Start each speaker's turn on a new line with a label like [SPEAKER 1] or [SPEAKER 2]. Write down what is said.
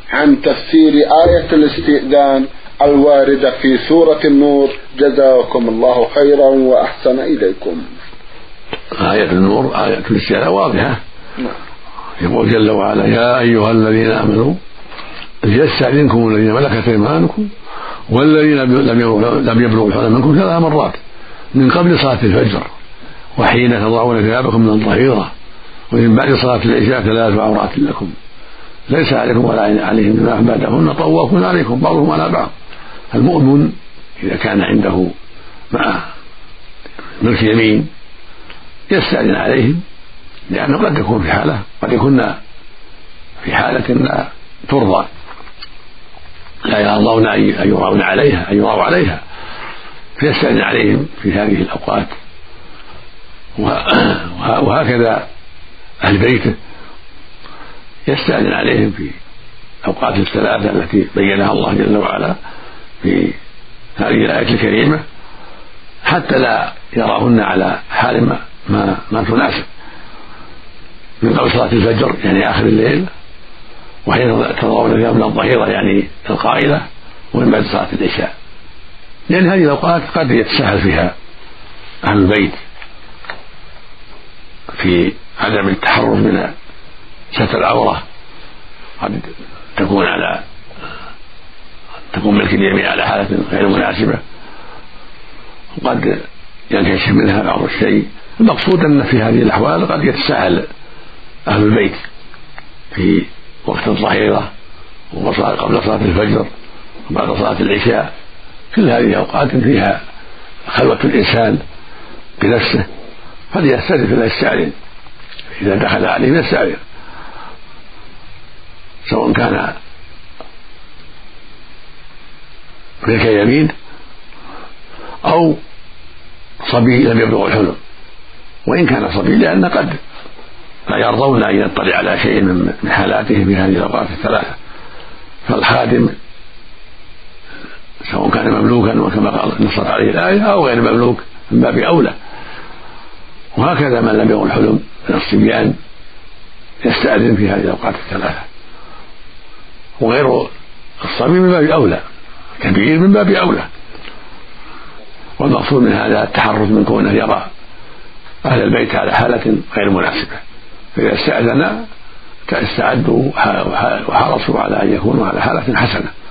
[SPEAKER 1] عن تفسير آية الاستئذان الواردة في سورة النور، جزاكم الله خيرا وأحسن إليكم.
[SPEAKER 2] آية النور آية الاستئذان واضحة. يقول جل وعلا: يا أيها الذين آمنوا ليستأذنكم الذين ملكت أيمانكم والذين لم يبلغوا الحلم منكم 3 مرات من قبل صلاة الفجر وحين تضعون ثيابكم من الظهيرة ومن بعد صلاة العشاء 3 عورات لكم ليس عليكم ولا عليهم جناح بعدهن طوافون عليكم بعضهم على بعض. المؤمن إذا كان عنده مع ملك يمين يستأذن عليهم، لأنه قد يكون في حالة قد يكون في حالة لا ترضى، لا يرضون أن يراوا عليها فيستأذن عليهم في هذه الأوقات. وهكذا أهل بيته يستأذن عليهم في أوقات الثلاثة التي بينها الله جل وعلا في هذه الآية الكريمة، حتى لا يراهن على حال ما تناسب، من قبل صلاة الفجر يعني آخر الليل، وحين تضعون ثيابكم من الظهيرة يعني القائلة، ومن بعد صلاة العشاء، لأن هذه الأوقات قد يتساهل فيها أهل البيت في عدم التحرر من ستر العورة، قد تكون ملك اليمين على حالة غير مناسبة، وقد ينكشف منها بعض الشيء. المقصود أن في هذه الأحوال قد يتساهل أهل البيت في وقت الظهيرة وقبل صلاة الفجر وبعد صلاة العشاء، كل هذه أوقات فيها خلوة الإنسان بنفسه، فليستأذن فلا يستعلن، إذا دخل عليه يستعلن، سواء كان ملك يمين أو صبي لم يبلغ الحلم. وإن كان صبي لأن قد لا يرضون أن يطلع على شيء من حالاته في هذه الأوقات الثلاثة، فالخادم سواء كان مملوكا وكما قال نصت عليه الآية أو غير مملوك من باب أولى. وهكذا من لم يبلغ الحلم من الصبيان يستأذن في هذه الأوقات الثلاثة، وغير الصبي من باب أولى، كبير من باب أولى. والمقصود من هذا التحرز من كونه يرى أهل البيت على حالة غير مناسبة، فإذا استأذن استعدوا وحرصوا على أن يكونوا على حالة حسنة.